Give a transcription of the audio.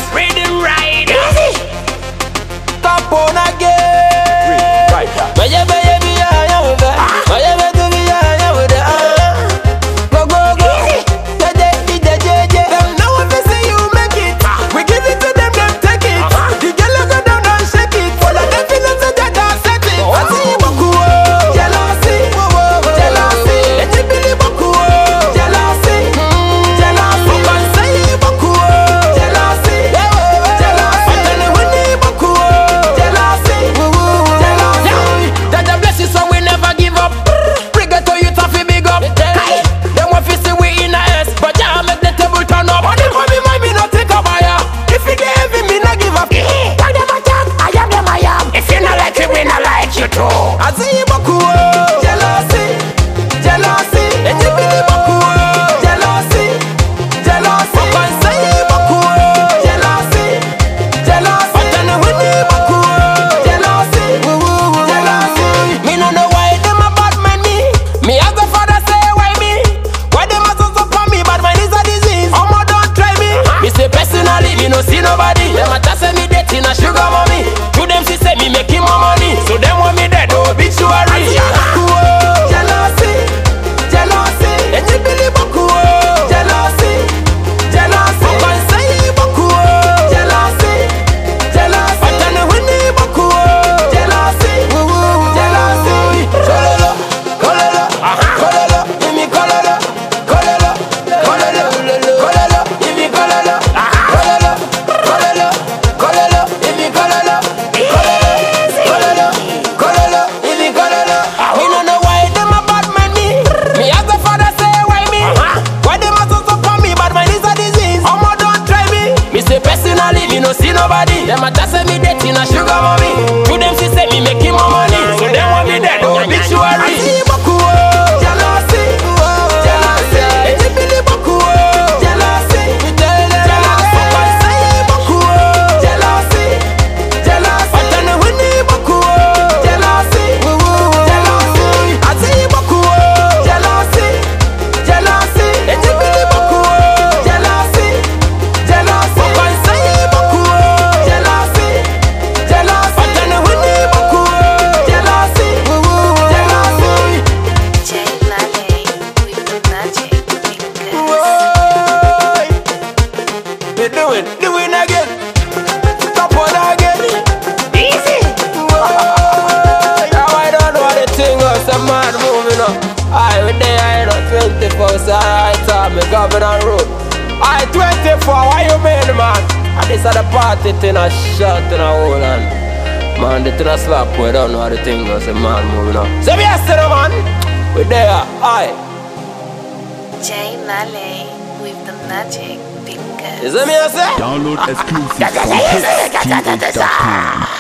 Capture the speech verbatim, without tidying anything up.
Rhythm Rider. Top on again. Baye baye biya ya wuda. Baye baye biya ya wuda. Go go go. Jeje jeje jeje. Them now if they say you make it, we give it to them, them take it. The girl go down and shake it. All of them feeling so that I set it. I see you boku oh. Jealousy, jealousy. Let you believe boku oh. Jealousy, jealousy. Come say you boku oh. Jealousy, jealousy. Tell me when you boku oh. Jealousy, jealousy. Jaja bless you so we never give up. Bring it to you to fi big up. Them want fi see we in a S, but Jah make the table turn up. Money for me, mind me no take a buyer. If you get heavy, me no give up. Tell them I am, I am them I am. If you not like it, we not like you too. I see you boku oh. Jealousy, jealousy. Let you believe boku oh. Jealousy, jealousy. Come say you boku oh. Jealousy, jealousy. Tell me when you boku oh. Jealousy, jealousy. Me no know why them a bad man me. Me as a father say why me? Why them a so so for me? Bad man is a disease. Omo don't try me. Me say personally me no see nobody. Them a just say me dating a sugar mommy. To them she say me making more money. So them want me dead obituary. Jealousy, jealousy. And you believe boku oh. Jealousy, jealousy. Come say you boku oh. Jealousy, jealousy. Tell me when you boku oh. Jealousy, jealousy. Kololo, kololo, kololo. Give me kololo, kololo, kololo, kololo. Give me kololo, kololo, kololo, kololo. Give me kololo, kololo, kololo, give me kololo. We no know why them a bad man me. Me as a father say why me? Why them a so so for me? Bad man is a disease. Omo don't try me. Me say personally me no see nobody. Them a just say me dating a sugar mommy. To them she say me making more money. So them want me dead obituary. I see you boku oh. Jealousy, jealousy. Let you believe boku oh. Jealousy, jealousy. Come say you boku oh. Jealousy, jealousy. Tell me when you boku oh. Jealousy, jealousy. I see you boku oh. Jealousy, jealousy. Let you believe boku oh. Jealousy, jealousy. Come say you boku oh. Jealousy, jealousy. Tell me when you boku oh. Jealousy, jealousy. Jay Lale with the magic fingers. Boy, we doing, doing again. Top on again. Easy. Boy, now I don't know the thing was a man moving up. I with the I know twenty-four, so I thought me governor road. I twenty-four, why you mean man? And this are the party thing a shot in a hole and man, the thing a slap, we don't know how the thing was a man moving up. So me yesterday man, we there, I. Jay Lale with the magic fingers. Is that me I say? Download exclusive from hits t v dot com.